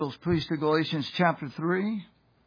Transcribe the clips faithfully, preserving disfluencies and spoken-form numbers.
Please to Galatians chapter three.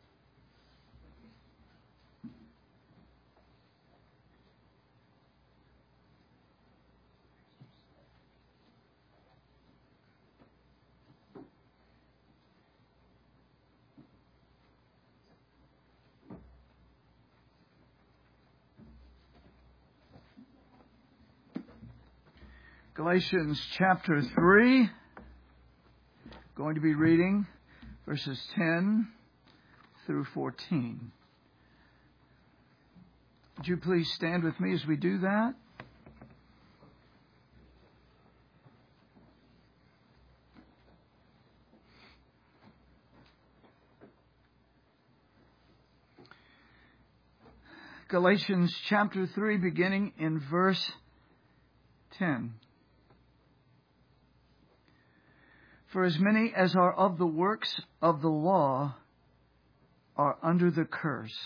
Galatians chapter three. Going to be reading verses ten through fourteen. Would you please stand with me as we do that? Galatians chapter three, beginning in verse ten. For as many as are of the works of the law are under the curse.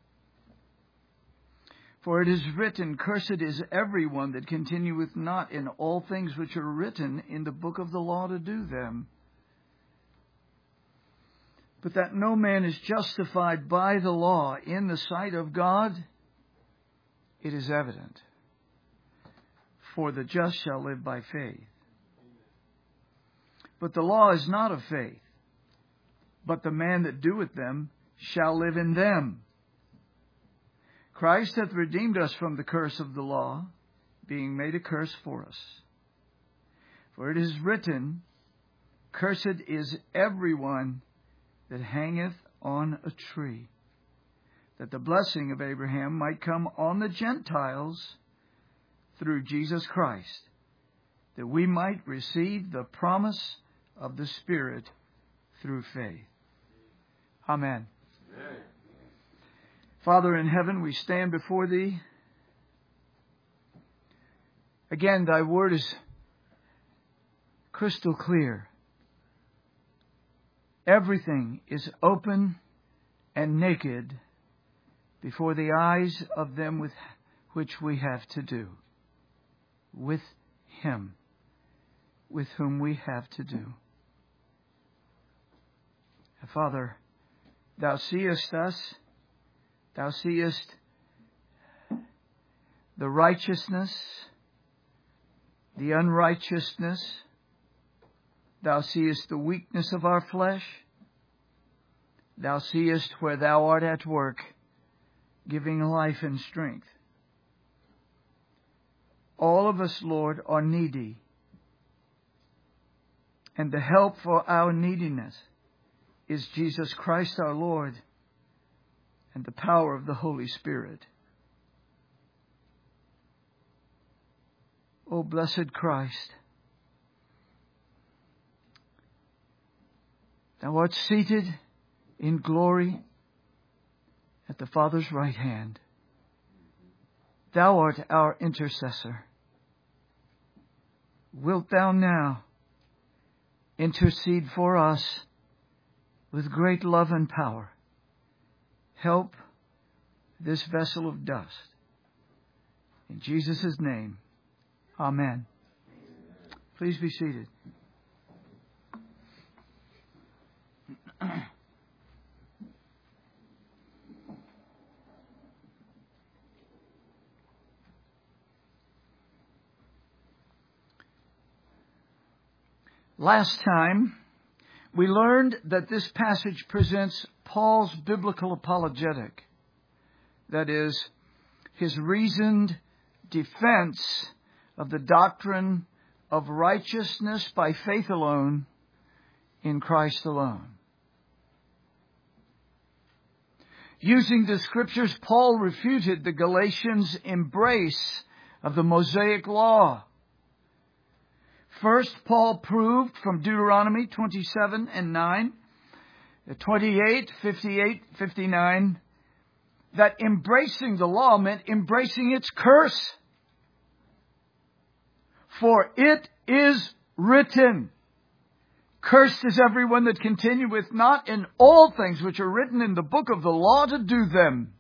For it is written, Cursed is everyone that continueth not in all things which are written in the book of the law to do them. But that no man is justified by the law in the sight of God, it is evident. For the just shall live by faith. But the law is not of faith, but the man that doeth them shall live in them. Christ hath redeemed us from the curse of the law, being made a curse for us. For it is written, Cursed is everyone that hangeth on a tree, that the blessing of Abraham might come on the Gentiles through Jesus Christ, that we might receive the promise of the Spirit through faith. Amen. Amen. Father in heaven, we stand before Thee. Again, Thy word is crystal clear. Everything is open and naked before the eyes of them with which we have to do, with Him, with whom we have to do. Father, Thou seest us, Thou seest the righteousness, the unrighteousness, Thou seest the weakness of our flesh, Thou seest where Thou art at work, giving life and strength. All of us, Lord, are needy, and the help for our neediness is Jesus Christ our Lord and the power of the Holy Spirit. O blessed Christ, Thou art seated in glory at the Father's right hand. Thou art our intercessor. Wilt Thou now intercede for us with great love and power? Help this vessel of dust. In Jesus' name, amen. Please be seated. Last time, we learned that this passage presents Paul's biblical apologetic. That is, his reasoned defense of the doctrine of righteousness by faith alone in Christ alone. Using the Scriptures, Paul refuted the Galatians' embrace of the Mosaic Law. First, Paul proved from Deuteronomy twenty-seven and nine, twenty-eight, fifty-eight, fifty-nine, that embracing the law meant embracing its curse. For it is written, Cursed is everyone that continueth not in all things which are written in the book of the law to do them.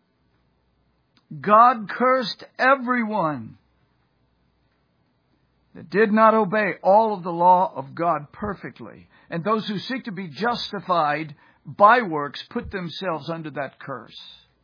God cursed everyone that did not obey all of the law of God perfectly. And those who seek to be justified by works put themselves under that curse.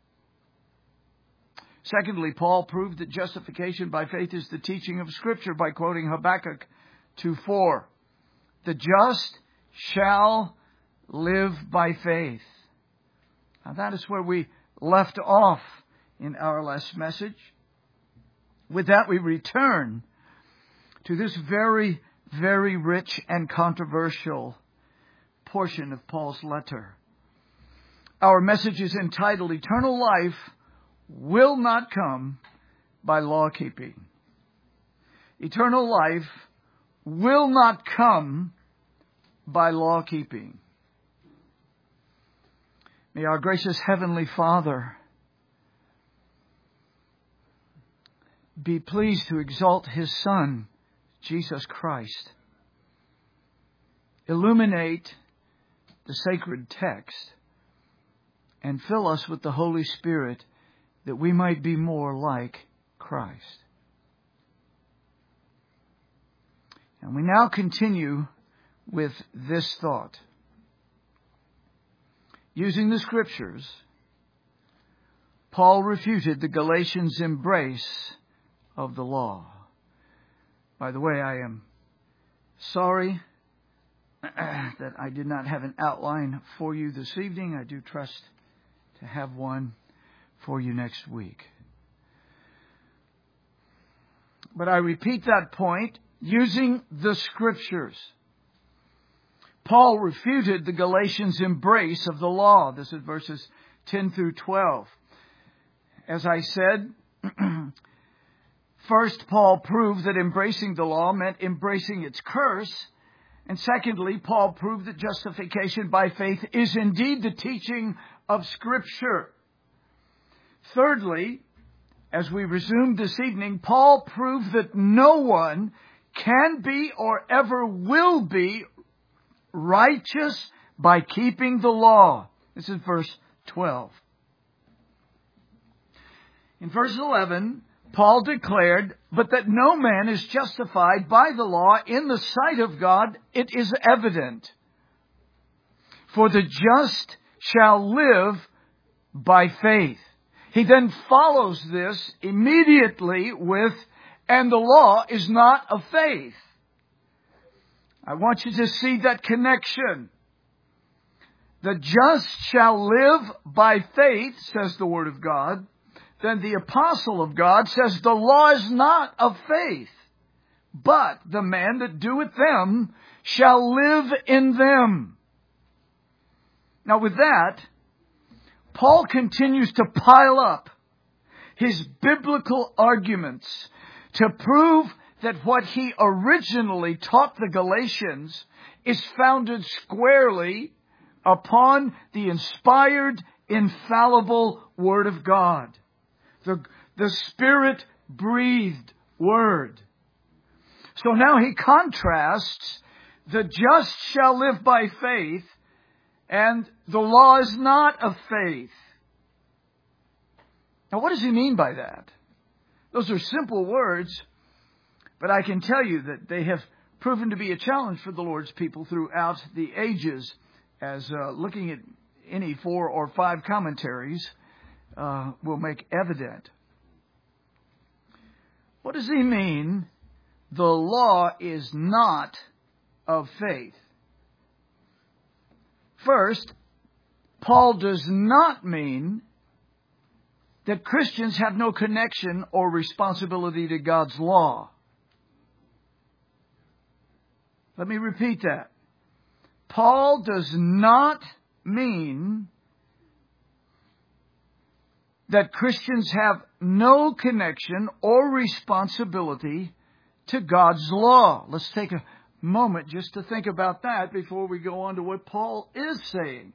Secondly, Paul proved that justification by faith is the teaching of Scripture by quoting Habakkuk two four. The just shall live by faith. Now that is where we left off in our last message. With that, we return to this very, very rich and controversial portion of Paul's letter. Our message is entitled, Eternal Life Will Not Come by Law Keeping. Eternal life will not come by law keeping. May our gracious Heavenly Father be pleased to exalt His Son, Jesus Christ. Illuminate the sacred text and fill us with the Holy Spirit that we might be more like Christ. And we now continue with this thought. Using the Scriptures, Paul refuted the Galatians' embrace of the law. By the way, I am sorry that I did not have an outline for you this evening. I do trust to have one for you next week. But I repeat that point, using the Scriptures. Paul refuted the Galatians' embrace of the law. This is verses ten through twelve. As I said, first, Paul proved that embracing the law meant embracing its curse. And secondly, Paul proved that justification by faith is indeed the teaching of Scripture. Thirdly, as we resumed this evening, Paul proved that no one can be or ever will be righteous by keeping the law. This is verse twelve. In verse eleven, Paul declared, but that no man is justified by the law in the sight of God, it is evident. For the just shall live by faith. He then follows this immediately with, and the law is not of faith. I want you to see that connection. The just shall live by faith, says the Word of God. Then the apostle of God says the law is not of faith, but the man that doeth them shall live in them. Now with that, Paul continues to pile up his biblical arguments to prove that what he originally taught the Galatians is founded squarely upon the inspired, infallible Word of God. The, the Spirit-breathed Word. So now he contrasts the just shall live by faith and the law is not of faith. Now what does he mean by that? Those are simple words, but I can tell you that they have proven to be a challenge for the Lord's people throughout the ages, as uh, looking at any four or five commentaries uh, will make evident. What does he mean, the law is not of faith? First, Paul does not mean that Christians have no connection or responsibility to God's law. Let me repeat that. Paul does not mean that Christians have no connection or responsibility to God's law. Let's take a moment just to think about that before we go on to what Paul is saying.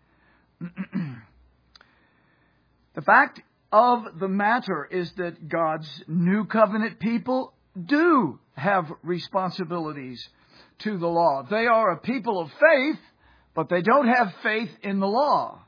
The fact of the matter is that God's new covenant people do have responsibilities to the law. They are a people of faith, but they don't have faith in the law.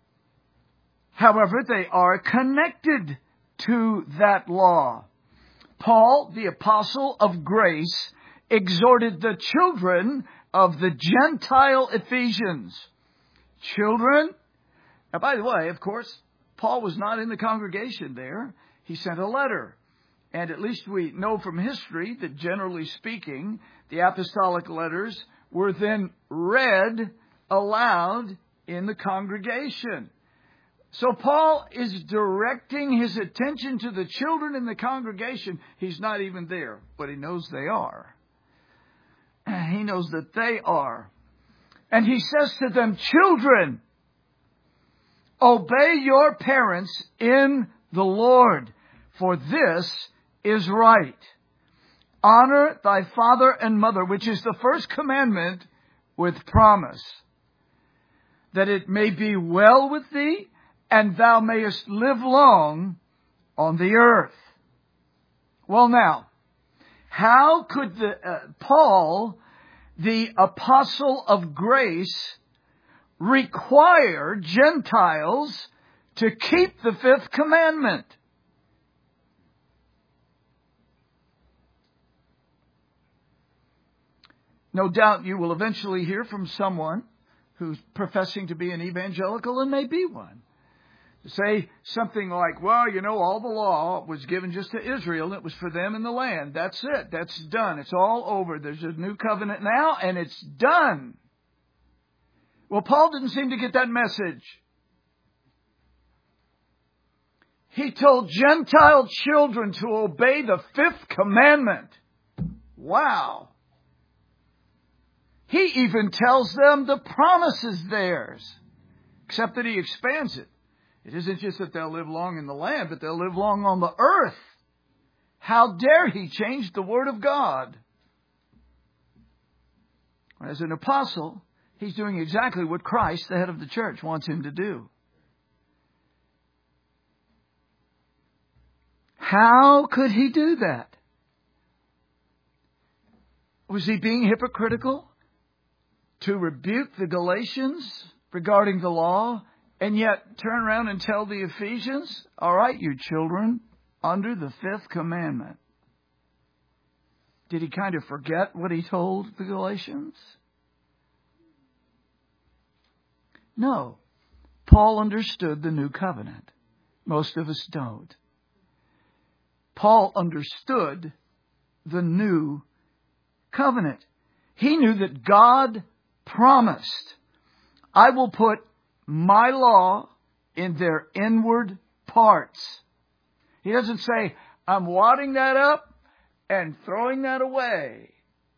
However, they are connected to that law. Paul, the apostle of grace, exhorted the children of the Gentile Ephesians. Children. Now, by the way, of course, Paul was not in the congregation there. He sent a letter. And at least we know from history that, generally speaking, the apostolic letters were then read aloud in the congregation. So Paul is directing his attention to the children in the congregation. He's not even there, but he knows they are. He knows that they are. And he says to them, children, obey your parents in the Lord, for this is right. Honor thy father and mother, which is the first commandment with promise, that it may be well with thee, and thou mayest live long on the earth. Well, now, how could the, uh, Paul, the apostle of grace, require Gentiles to keep the fifth commandment? No doubt you will eventually hear from someone who's professing to be an evangelical and may be one. Say something like, well, you know, all the law was given just to Israel. And it was for them in the land. That's it. That's done. It's all over. There's a new covenant now, and it's done. Well, Paul didn't seem to get that message. He told Gentile children to obey the fifth commandment. Wow. He even tells them the promise is theirs, except that he expands it. It isn't just that they'll live long in the land, but they'll live long on the earth. How dare he change the word of God? As an apostle, he's doing exactly what Christ, the head of the church, wants him to do. How could he do that? Was he being hypocritical to rebuke the Galatians regarding the law, and yet turn around and tell the Ephesians, all right, you children, under the fifth commandment? Did he kind of forget what he told the Galatians? No. Paul understood the new covenant. Most of us don't. Paul understood the new covenant. He knew that God promised, I will put my law in their inward parts. He doesn't say, I'm wadding that up and throwing that away.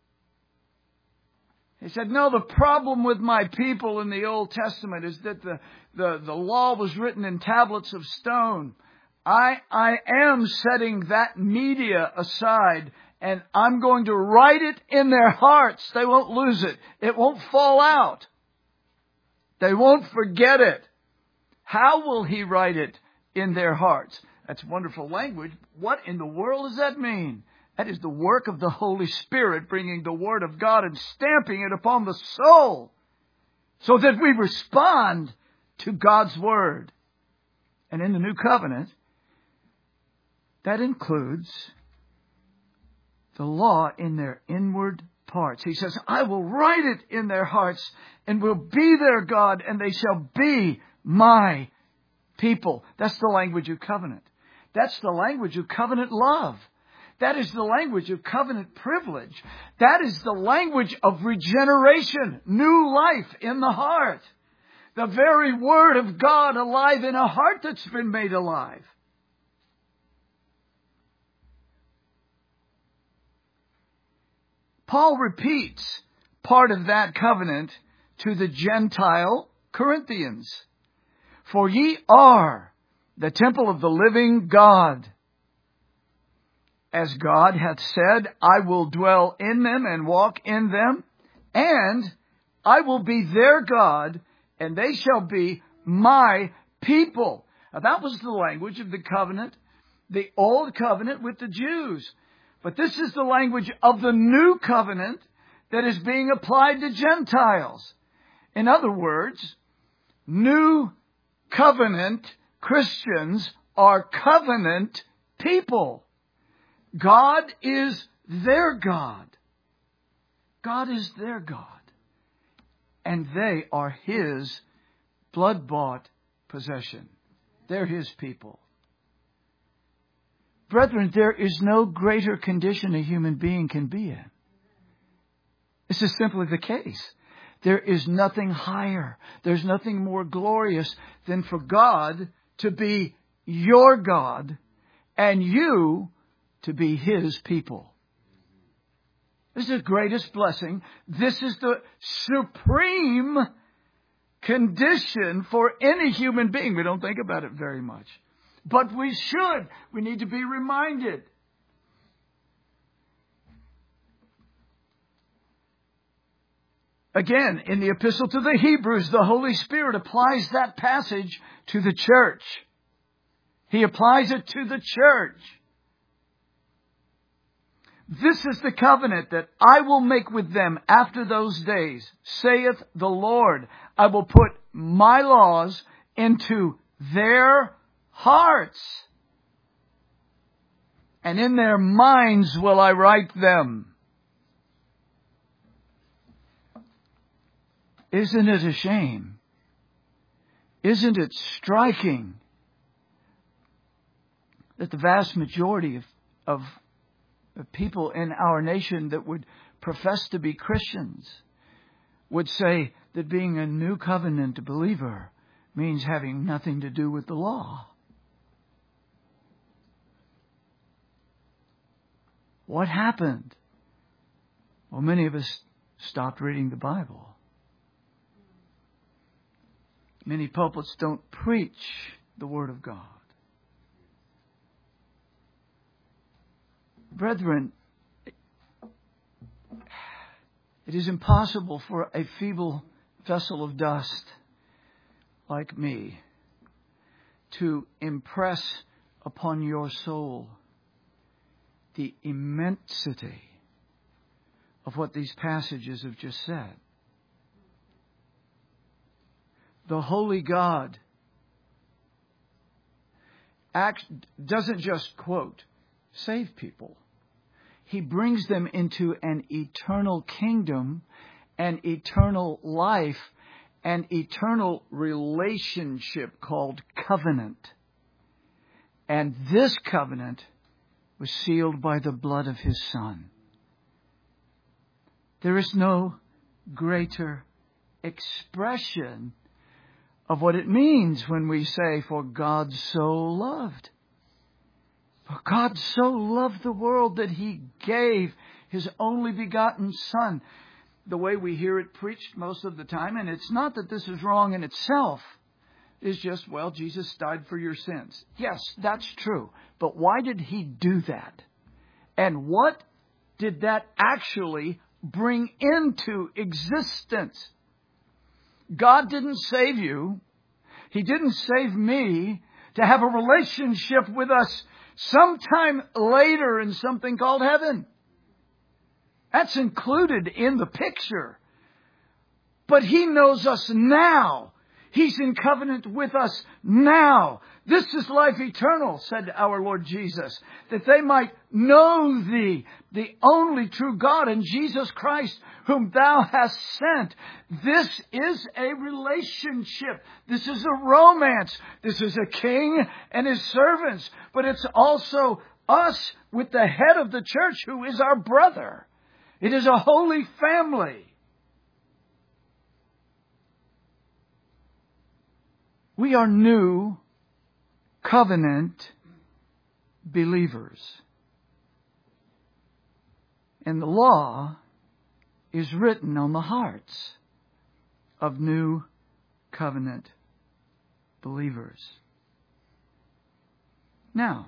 He said, no, the problem with my people in the Old Testament is that the, the, the law was written in tablets of stone. I, I am setting that media aside, and I'm going to write it in their hearts. They won't lose it. It won't fall out. They won't forget it. How will he write it in their hearts? That's wonderful language. What in the world does that mean? That is the work of the Holy Spirit, bringing the Word of God and stamping it upon the soul so that we respond to God's Word. And in the New Covenant, that includes the law in their inward parts. He says, I will write it in their hearts and will be their God, and they shall be my people. That's the language of covenant. That's the language of covenant love. That is the language of covenant privilege. That is the language of regeneration, new life in the heart. The very Word of God alive in a heart that's been made alive. Paul repeats part of that covenant to the Gentile Corinthians. For ye are the temple of the living God. As God hath said, I will dwell in them and walk in them, and I will be their God, and they shall be my people. Now, that was the language of the covenant, the old covenant with the Jews. But this is the language of the new covenant that is being applied to Gentiles. In other words, new covenant Christians are covenant people. God is their God. God is their God. And they are His blood-bought possession. They're His people. Brethren, there is no greater condition a human being can be in. This is simply the case. There is nothing higher. There's nothing more glorious than for God to be your God and you to be His people. This is the greatest blessing. This is the supreme condition for any human being. We don't think about it very much. But we should. We need to be reminded. Again, in the Epistle to the Hebrews, the Holy Spirit applies that passage to the church. He applies it to the church. This is the covenant that I will make with them after those days, saith the Lord. I will put my laws into their hearts, and in their minds will I write them. Isn't it a shame? Isn't it striking that the vast majority of, of people in our nation that would profess to be Christians would say that being a new covenant believer means having nothing to do with the law? What happened? Well, many of us stopped reading the Bible. Many pulpits don't preach the Word of God. Brethren, it is impossible for a feeble vessel of dust like me to impress upon your soul the immensity of what these passages have just said. The Holy God acts, doesn't just, quote, save people. He brings them into an eternal kingdom, an eternal life, an eternal relationship called covenant. And this covenant was sealed by the blood of His Son. There is no greater expression of what it means when we say, for God so loved. For God so loved the world that He gave His only begotten Son. The way we hear it preached most of the time, and it's not that this is wrong in itself. It's just, well, Jesus died for your sins. Yes, that's true. But why did He do that? And what did that actually bring into existence? God didn't save you. He didn't save me to have a relationship with us sometime later in something called heaven. That's included in the picture. But He knows us now. He's in covenant with us now. This is life eternal, said our Lord Jesus, that they might know Thee, the only true God, and Jesus Christ, whom Thou hast sent. This is a relationship. This is a romance. This is a king and his servants. But it's also us with the head of the church, who is our brother. It is a holy family. We are new covenant believers. And the law is written on the hearts of new covenant believers. Now,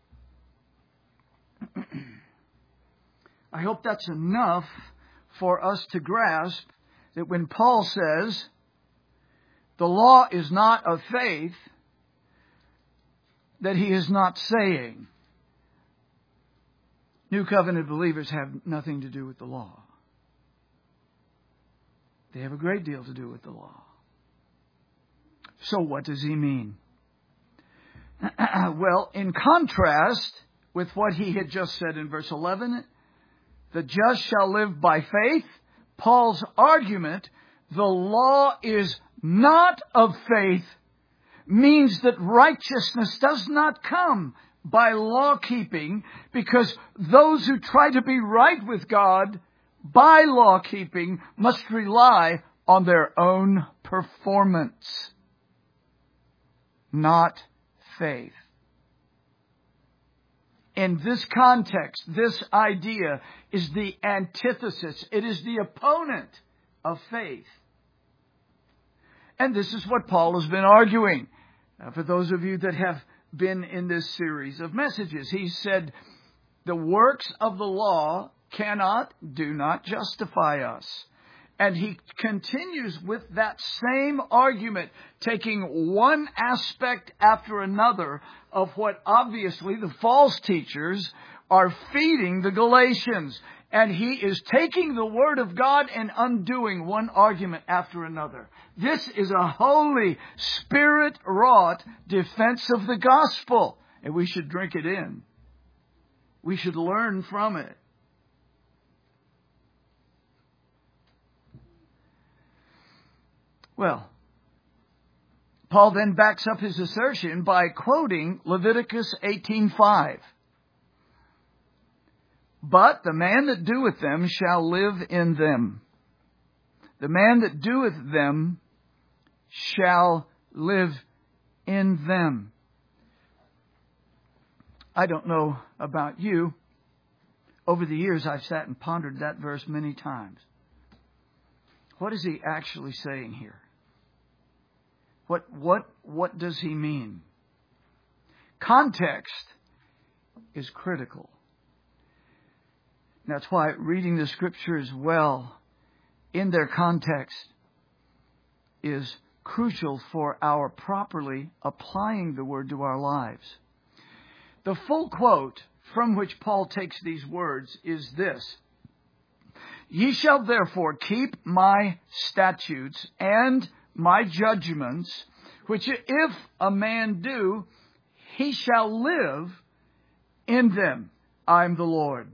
I hope that's enough for us to grasp that when Paul says the law is not of faith, that he is not saying new covenant believers have nothing to do with the law. They have a great deal to do with the law. So what does he mean? Well, in contrast with what he had just said in verse eleven. The just shall live by faith. Paul's argument, the law is not of faith, means that righteousness does not come by law keeping, because those who try to be right with God by law keeping must rely on their own performance, not faith. In this context, this idea is the antithesis. It is the opponent of faith. And this is what Paul has been arguing. Uh, for those of you that have been in this series of messages, he said, the works of the law cannot, do not justify us. And he continues with that same argument, taking one aspect after another of what obviously the false teachers are feeding the Galatians. And he is taking the Word of God and undoing one argument after another. This is a holy, Spirit-wrought defense of the gospel. And we should drink it in. We should learn from it. Well, Paul then backs up his assertion by quoting Leviticus eighteen five. But the man that doeth them shall live in them. The man that doeth them shall live in them. I don't know about you. Over the years, I've sat and pondered that verse many times. What is he actually saying here? What, what, what does he mean? Context is critical. That's why reading the Scriptures well in their context is crucial for our properly applying the Word to our lives. The full quote from which Paul takes these words is this: Ye shall therefore keep my statutes and my judgments, which if a man do, he shall live in them. I'm the Lord.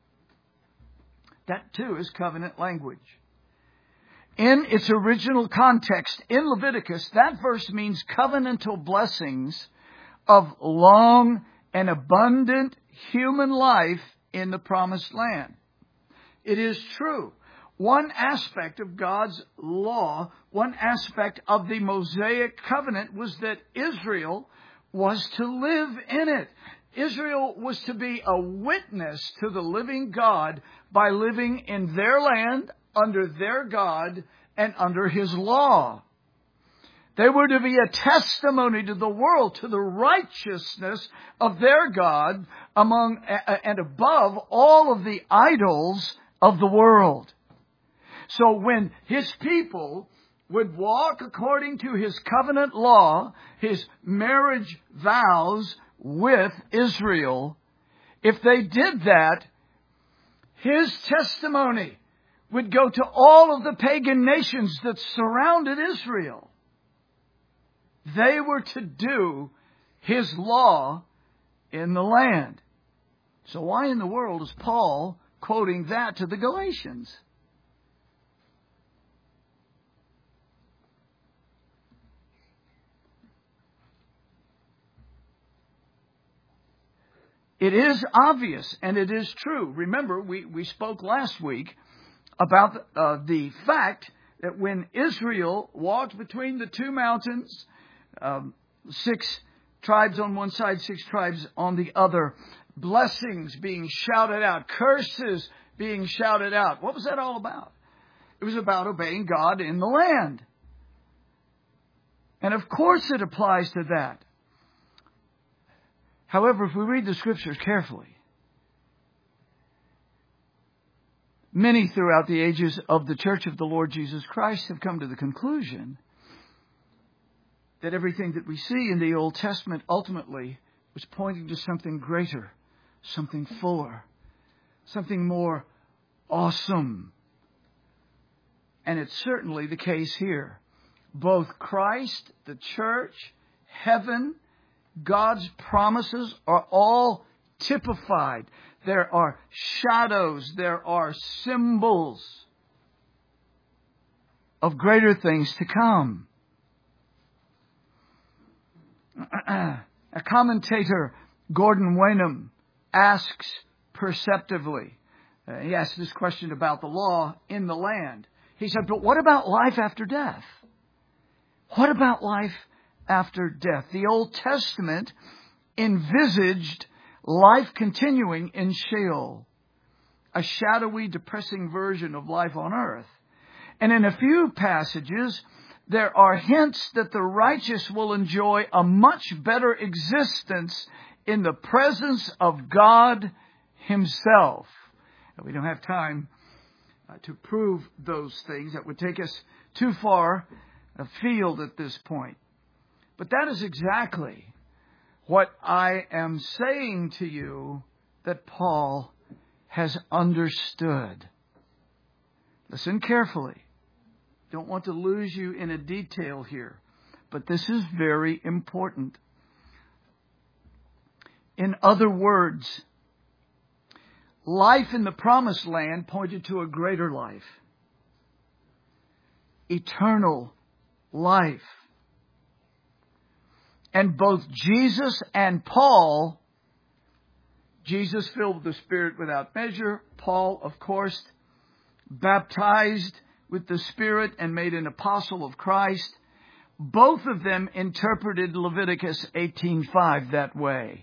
That too is covenant language. In its original context, in Leviticus, that verse means covenantal blessings of long and abundant human life in the promised land. It is true. One aspect of God's law, one aspect of the Mosaic covenant was that Israel was to live in it. Israel was to be a witness to the living God by living in their land, under their God, and under His law. They were to be a testimony to the world, to the righteousness of their God among and above all of the idols of the world. So when His people would walk according to His covenant law, His marriage vows with Israel, if they did that, His testimony would go to all of the pagan nations that surrounded Israel. They were to do His law in the land. So why in the world is Paul quoting that to the Galatians? It is obvious, and it is true. Remember, we, we spoke last week about uh, the fact that when Israel walked between the two mountains, um, six tribes on one side, six tribes on the other, blessings being shouted out, curses being shouted out. What was that all about? It was about obeying God in the land. And of course it applies to that. However, if we read the Scriptures carefully, many throughout the ages of the Church of the Lord Jesus Christ have come to the conclusion that everything that we see in the Old Testament ultimately was pointing to something greater, something fuller, something more awesome. And it's certainly the case here. Both Christ, the church, heaven, God's promises are all typified. There are shadows. There are symbols of greater things to come. A commentator, Gordon Wenham, asks perceptively, uh, he asked this question about the law in the land. He said, but what about life after death? What about life after death? The Old Testament envisaged life continuing in Sheol, a shadowy, depressing version of life on earth. And in a few passages, there are hints that the righteous will enjoy a much better existence in the presence of God Himself. And we don't have time uh, to prove those things. That would take us too far afield at this point. But that is exactly what I am saying to you that Paul has understood. Listen carefully. Don't want to lose you in a detail here, but this is very important. In other words, life in the promised land pointed to a greater life. Eternal life. And both Jesus and Paul, Jesus filled with the Spirit without measure, Paul, of course, baptized with the Spirit and made an apostle of Christ. Both of them interpreted Leviticus eighteen five that way.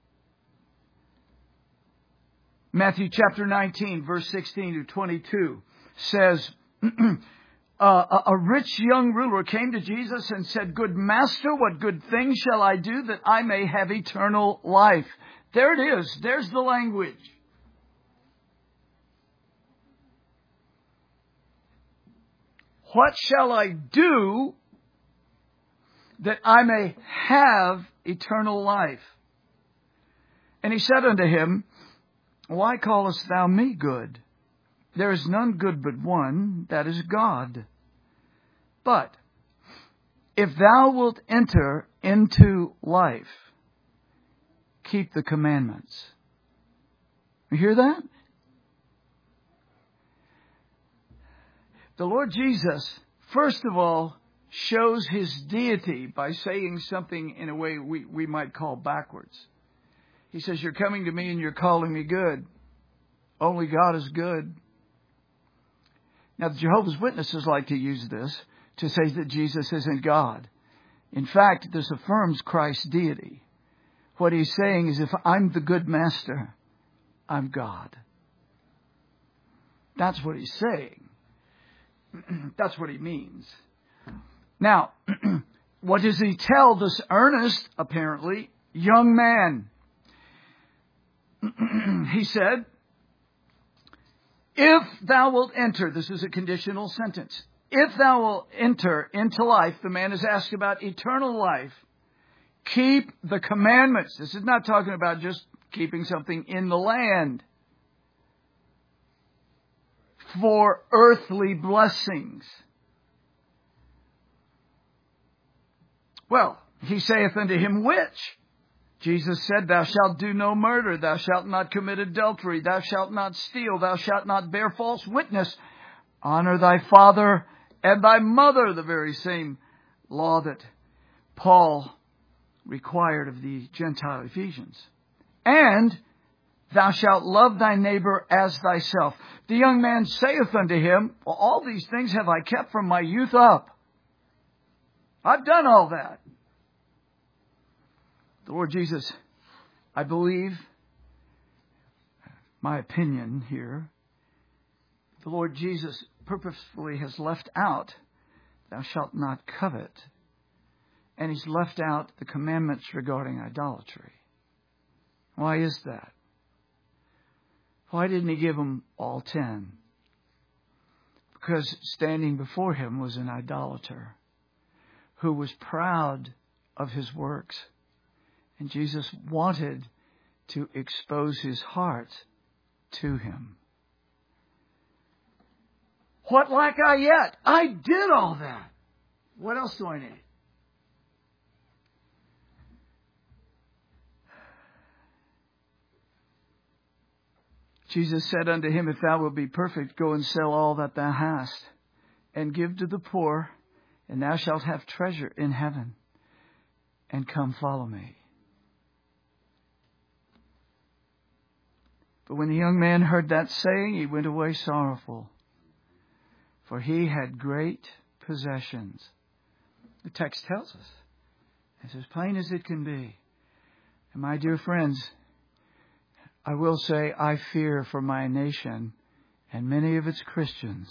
Matthew chapter nineteen, verse sixteen to twenty-two says, uh, a rich young ruler came to Jesus and said, Good Master, what good thing shall I do that I may have eternal life? There it is. There's the language. What shall I do that I may have eternal life? And he said unto him, Why callest thou me good? There is none good but one, that is God. But if thou wilt enter into life, keep the commandments. You hear that? The Lord Jesus, first of all, shows His deity by saying something in a way we, we might call backwards. He says, you're coming to me and you're calling me good. Only God is good. Now, the Jehovah's Witnesses like to use this to say that Jesus isn't God. In fact, this affirms Christ's deity. What He's saying is, if I'm the good master, I'm God. That's what He's saying. That's what He means. Now, what does He tell this earnest, apparently, young man? He said, if thou wilt enter, this is a conditional sentence, if thou wilt enter into life, the man is asked about eternal life, keep the commandments. This is not talking about just keeping something in the land for earthly blessings. Well, he saith unto him, which? Jesus said, Thou shalt do no murder, thou shalt not commit adultery, thou shalt not steal, thou shalt not bear false witness, honor thy father and thy mother, the very same law that Paul required of the Gentile Ephesians. And thou shalt love thy neighbor as thyself. The young man saith unto him, well, all these things have I kept from my youth up. I've done all that. The Lord Jesus, I believe, my opinion here, the Lord Jesus purposefully has left out, thou shalt not covet. And He's left out the commandments regarding idolatry. Why is that? Why didn't He give them all ten? Because standing before Him was an idolater who was proud of his works. And Jesus wanted to expose his heart to Him. What lack I yet? I did all that. What else do I need? Jesus said unto him, If thou wilt be perfect, go and sell all that thou hast, and give to the poor, and thou shalt have treasure in heaven. And come follow me. But when the young man heard that saying, he went away sorrowful, for he had great possessions. The text tells us. It's as plain as it can be. And my dear friends, I will say I fear for my nation and many of its Christians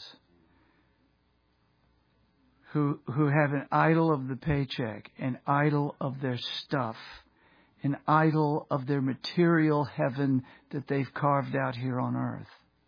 who who have an idol of the paycheck, an idol of their stuff, an idol of their material heaven that they've carved out here on earth.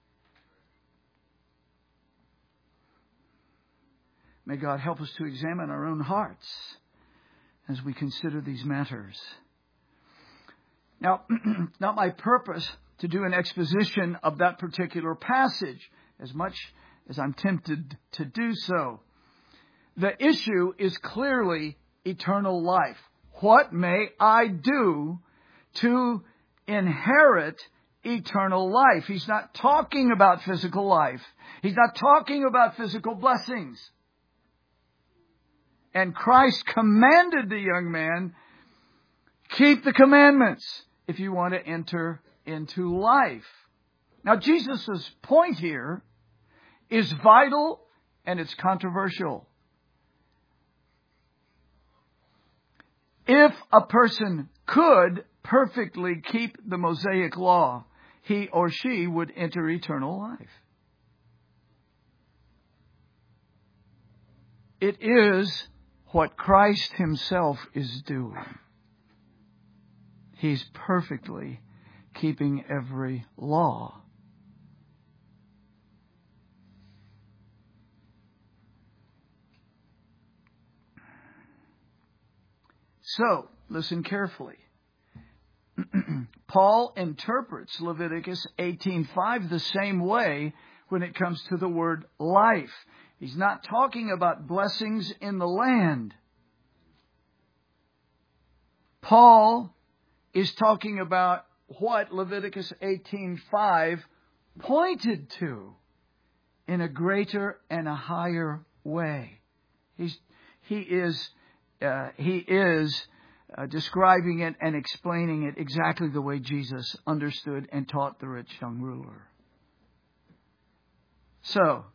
May God help us to examine our own hearts as we consider these matters. Now, it's not my purpose to do an exposition of that particular passage, as much as I'm tempted to do so. The issue is clearly eternal life. What may I do to inherit eternal life? He's not talking about physical life. He's not talking about physical blessings. And Christ commanded the young man, keep the commandments if you want to enter into life. Now, Jesus' point here is vital and it's controversial. If a person could perfectly keep the Mosaic law, he or she would enter eternal life. It is what Christ himself is doing. He's perfectly keeping every law. So, listen carefully. Paul interprets Leviticus eighteen five the same way when it comes to the word life. He's not talking about blessings in the land. Paul is talking about what Leviticus eighteen five pointed to in a greater and a higher way. He's, he is, uh, he is uh, describing it and explaining it exactly the way Jesus understood and taught the rich young ruler. So,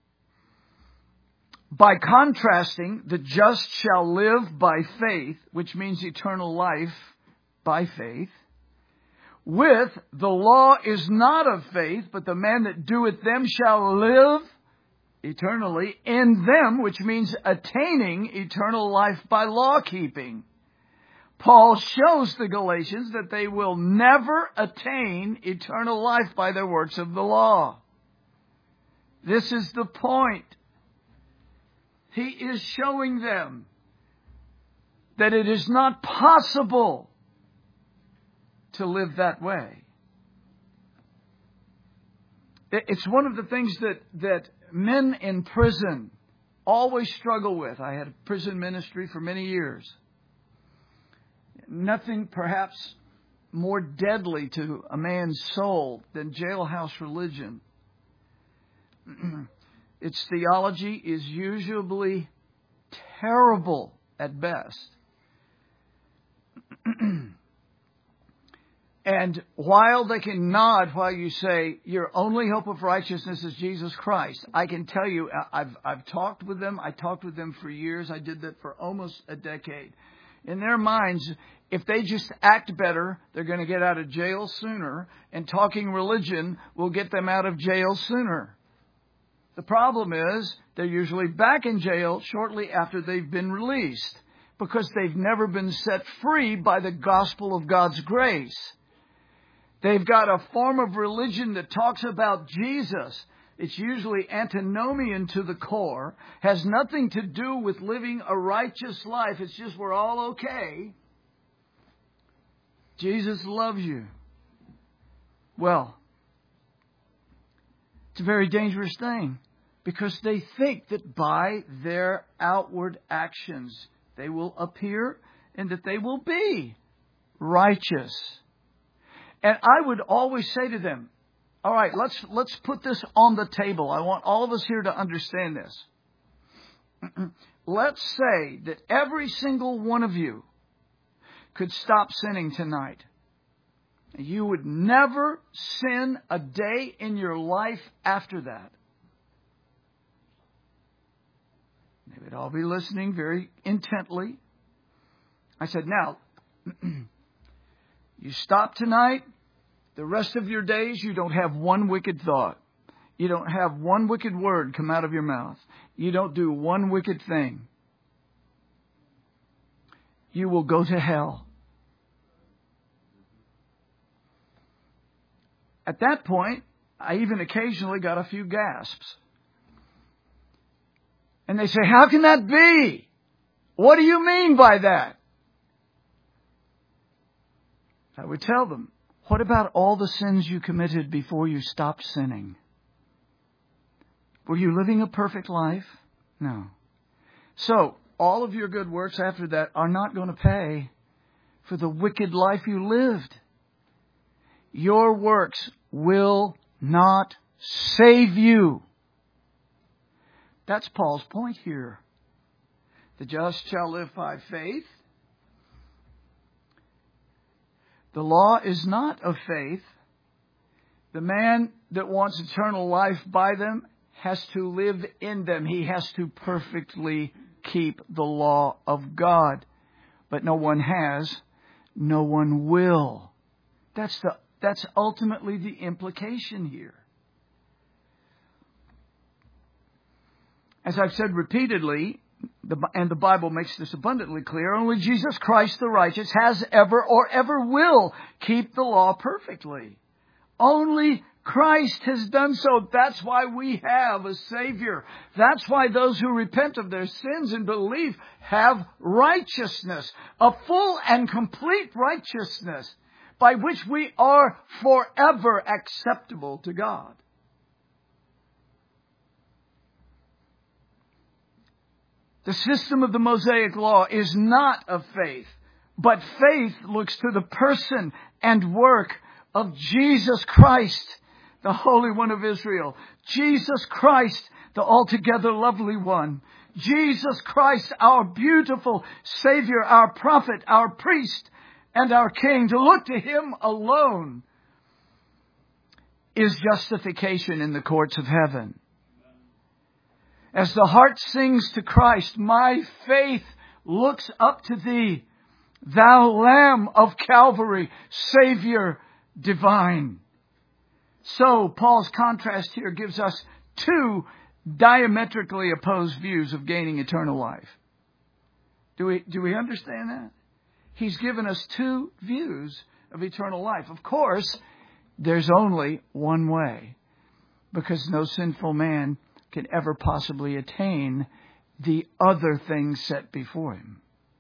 by contrasting, the just shall live by faith, which means eternal life by faith, with the law is not of faith, but the man that doeth them shall live eternally in them, which means attaining eternal life by law keeping. Paul shows the Galatians that they will never attain eternal life by their works of the law. This is the point. He is showing them that it is not possible to live that way. It's one of the things that, that men in prison always struggle with. I had a prison ministry for many years. Nothing perhaps more deadly to a man's soul than jailhouse religion. Its theology is usually terrible at best. And while they can nod while you say, your only hope of righteousness is Jesus Christ, I can tell you, I've, I've talked with them. I talked with them for years. I did that for almost a decade. In their minds, if they just act better, they're going to get out of jail sooner, and talking religion will get them out of jail sooner. The problem is they're usually back in jail shortly after they've been released because they've never been set free by the gospel of God's grace. They've got a form of religion that talks about Jesus. It's usually antinomian to the core, has nothing to do with living a righteous life. It's just we're all okay. Jesus loves you. Well, it's a very dangerous thing because they think that by their outward actions they will appear and that they will be righteous. And I would always say to them, All right, let's let's put this on the table. I want all of us here to understand this. Let's say that every single one of you could stop sinning tonight. You would never sin a day in your life after that. They would all be listening very intently. I said, now, you stop tonight. The rest of your days, you don't have one wicked thought. You don't have one wicked word come out of your mouth. You don't do one wicked thing. You will go to hell. At that point, I even occasionally got a few gasps. And they say, how can that be? What do you mean by that? I would tell them, what about all the sins you committed before you stopped sinning? Were you living a perfect life? No. So, all of your good works after that are not going to pay for the wicked life you lived. Your works will not save you. That's Paul's point here. The just shall live by faith. The law is not of faith. The man that wants eternal life by them has to live in them. He has to perfectly keep the law of God. But no one has. No one will. That's the, that's ultimately the implication here. As I've said repeatedly, The, and the Bible makes this abundantly clear, only Jesus Christ the righteous has ever or ever will keep the law perfectly. Only Christ has done so. That's why we have a Savior. That's why those who repent of their sins and believe have righteousness, a full and complete righteousness by which we are forever acceptable to God. The system of the Mosaic Law is not of faith, but faith looks to the person and work of Jesus Christ, the Holy One of Israel. Jesus Christ, the altogether lovely one. Jesus Christ, our beautiful Savior, our prophet, our priest, and our King. To look to Him alone is justification in the courts of heaven. As the heart sings to Christ, my faith looks up to Thee, Thou Lamb of Calvary, Savior divine. So, Paul's contrast here gives us two diametrically opposed views of gaining eternal life. Do we, do we understand that? He's given us two views of eternal life. Of course, there's only one way, because no sinful man can ever possibly attain the other things set before him.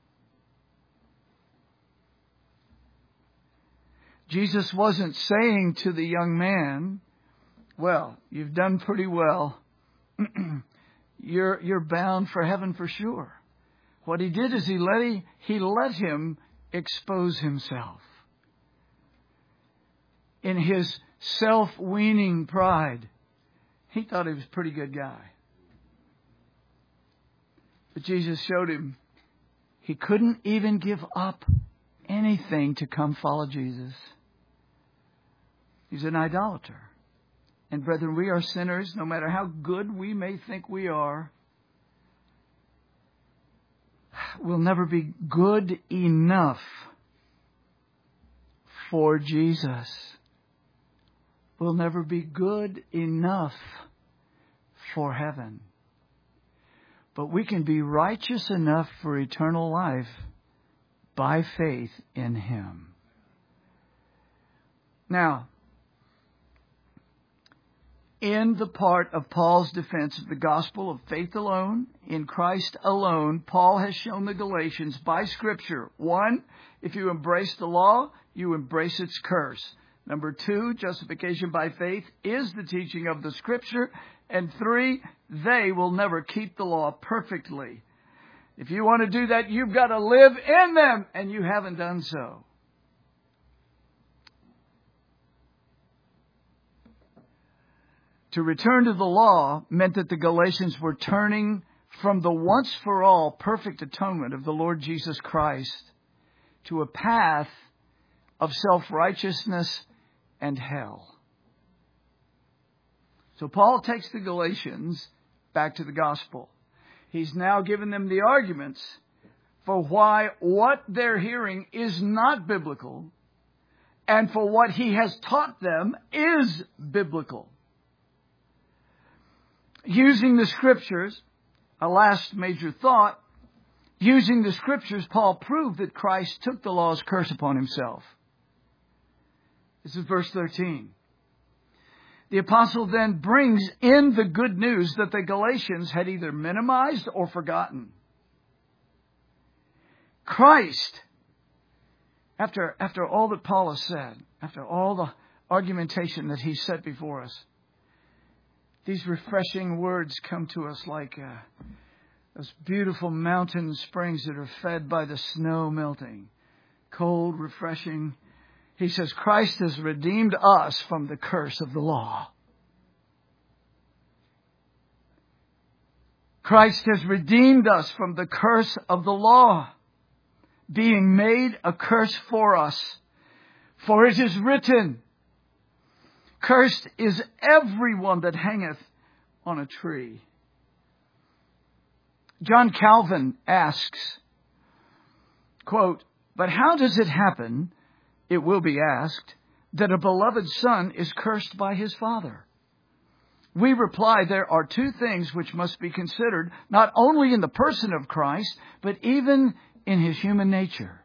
Jesus wasn't saying to the young man, well, you've done pretty well. you're, you're bound for heaven for sure. What he did is he let, he, he let him expose himself. In his self-weaning pride, he thought he was a pretty good guy. But Jesus showed him he couldn't even give up anything to come follow Jesus. He's an idolater. And brethren, we are sinners, no matter how good we may think we are. We'll never be good enough for Jesus. We'll never be good enough for heaven. But we can be righteous enough for eternal life by faith in Him. Now, in the part of Paul's defense of the gospel of faith alone, in Christ alone, Paul has shown the Galatians by Scripture, one, if you embrace the law, you embrace its curse. Number two, justification by faith is the teaching of the Scripture. And three, they will never keep the law perfectly. If you want to do that, you've got to live in them, and you haven't done so. To return to the law meant that the Galatians were turning from the once-for-all perfect atonement of the Lord Jesus Christ to a path of self-righteousness and hell. So Paul takes the Galatians back to the gospel. He's now given them the arguments for why what they're hearing is not biblical, and for what he has taught them is biblical. Using the Scriptures, a last major thought, using the Scriptures, Paul proved that Christ took the law's curse upon himself. This is verse thirteen. The apostle then brings in the good news that the Galatians had either minimized or forgotten. Christ, after, after all that Paul has said, after all the argumentation that he set before us, these refreshing words come to us like uh, those beautiful mountain springs that are fed by the snow melting. Cold, refreshing. He says, Christ has redeemed us from the curse of the law. Christ has redeemed us from the curse of the law, being made a curse for us. For it is written, cursed is everyone that hangeth on a tree. John Calvin asks, quote, but how does it happen, it will be asked, that a beloved son is cursed by his father? We reply there are two things which must be considered, not only in the person of Christ, but even in his human nature.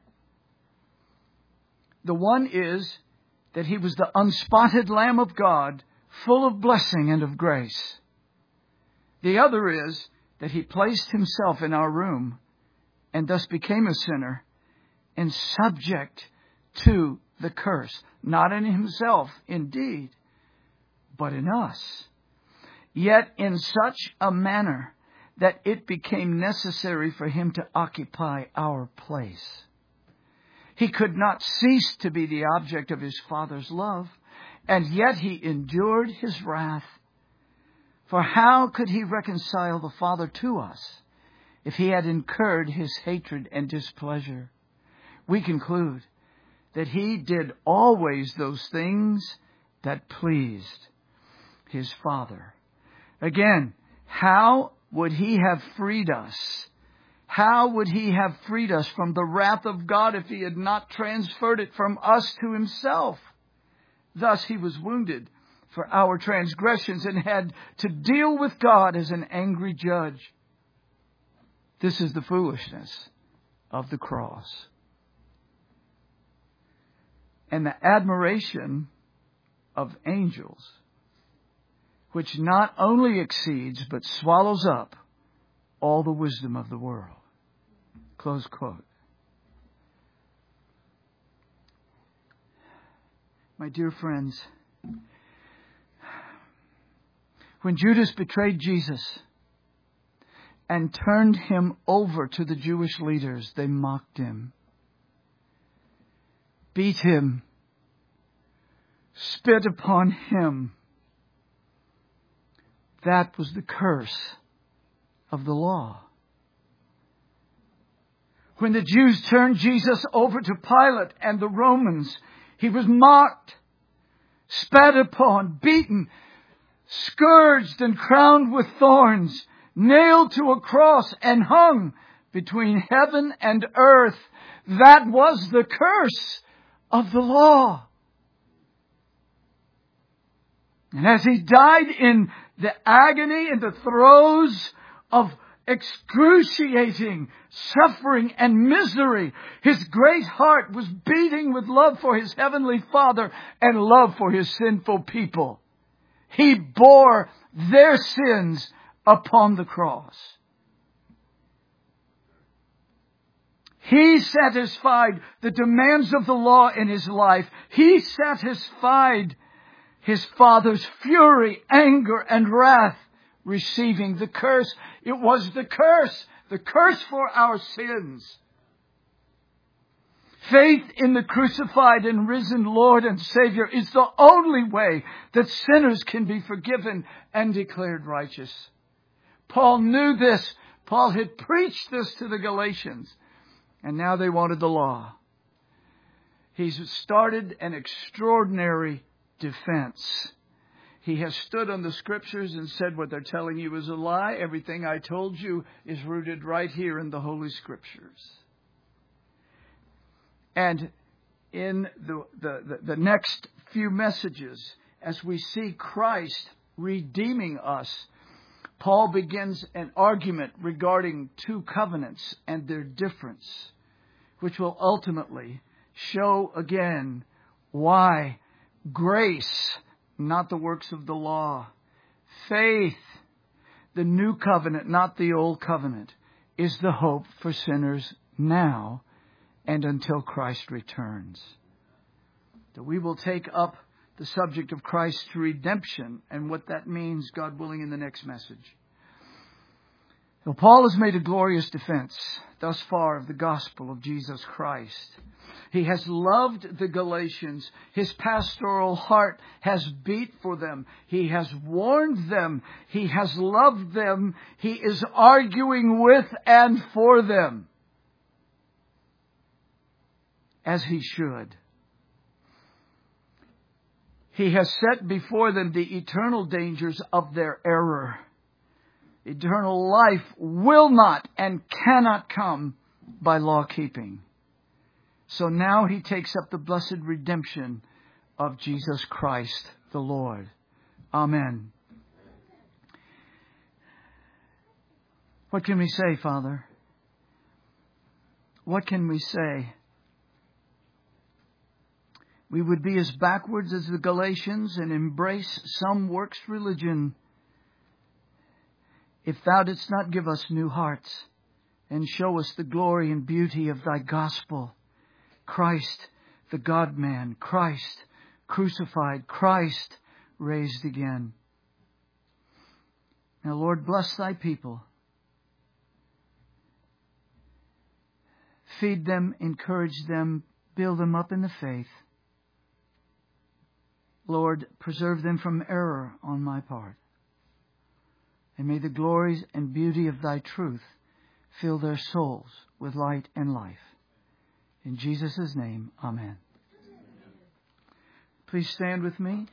The one is that he was the unspotted Lamb of God, full of blessing and of grace. The other is that he placed himself in our room and thus became a sinner and subject to the curse, not in himself indeed, but in us. Yet in such a manner that it became necessary for him to occupy our place. He could not cease to be the object of his Father's love, and yet he endured his wrath. For how could he reconcile the Father to us if he had incurred his hatred and displeasure? We conclude that he did always those things that pleased his Father. Again, how would he have freed us? How would he have freed us from the wrath of God if he had not transferred it from us to himself? Thus he was wounded for our transgressions and had to deal with God as an angry judge. This is the foolishness of the cross. And the admiration of angels, which not only exceeds but swallows up all the wisdom of the world. Close quote. My dear friends, when Judas betrayed Jesus and turned him over to the Jewish leaders, they mocked him, beat him, spit upon him. That was the curse of the law. When the Jews turned Jesus over to Pilate and the Romans, he was mocked, spat upon, beaten, scourged and crowned with thorns, nailed to a cross and hung between heaven and earth. That was the curse of the law. And as he died in the agony and the throes of excruciating suffering and misery, his great heart was beating with love for his heavenly Father and love for his sinful people. He bore their sins upon the cross. He satisfied the demands of the law in his life. He satisfied his Father's fury, anger, and wrath, receiving the curse. It was the curse, the curse for our sins. Faith in the crucified and risen Lord and Savior is the only way that sinners can be forgiven and declared righteous. Paul knew this. Paul had preached this to the Galatians, and now they wanted the law. He's started an extraordinary defense. He has stood on the Scriptures and said what they're telling you is a lie. Everything I told you is rooted right here in the Holy Scriptures. And in the, the, the, the next few messages, as we see Christ redeeming us, Paul begins an argument regarding two covenants and their difference, which will ultimately show again why grace, not the works of the law, faith, the new covenant, not the old covenant, is the hope for sinners now and until Christ returns. That we will take up the subject of Christ's redemption and what that means, God willing, in the next message. Now, Paul has made a glorious defense thus far of the gospel of Jesus Christ. He has loved the Galatians. His pastoral heart has beat for them. He has warned them. He has loved them. He is arguing with and for them, as he should. He has set before them the eternal dangers of their error. Eternal life will not and cannot come by law keeping. So now he takes up the blessed redemption of Jesus Christ the Lord. Amen. What can we say, Father? What can we say? We would be as backwards as the Galatians and embrace some works religion if thou didst not give us new hearts and show us the glory and beauty of thy gospel. Christ, the God-man, Christ crucified, Christ raised again. Now, Lord, bless thy people. Feed them, encourage them, build them up in the faith. Lord, preserve them from error on my part. And may the glories and beauty of thy truth fill their souls with light and life. In Jesus' name, amen. Please stand with me.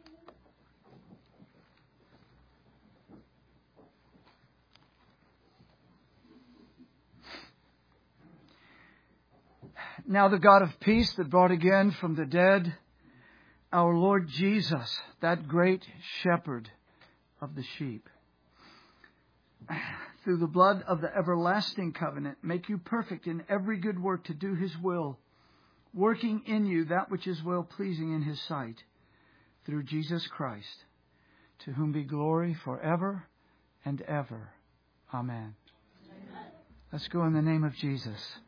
Now the God of peace that brought again from the dead our Lord Jesus, that great shepherd of the sheep, through the blood of the everlasting covenant, make you perfect in every good work to do his will, working in you that which is well-pleasing in his sight, through Jesus Christ, to whom be glory forever and ever. Amen. Amen. Let's go in the name of Jesus.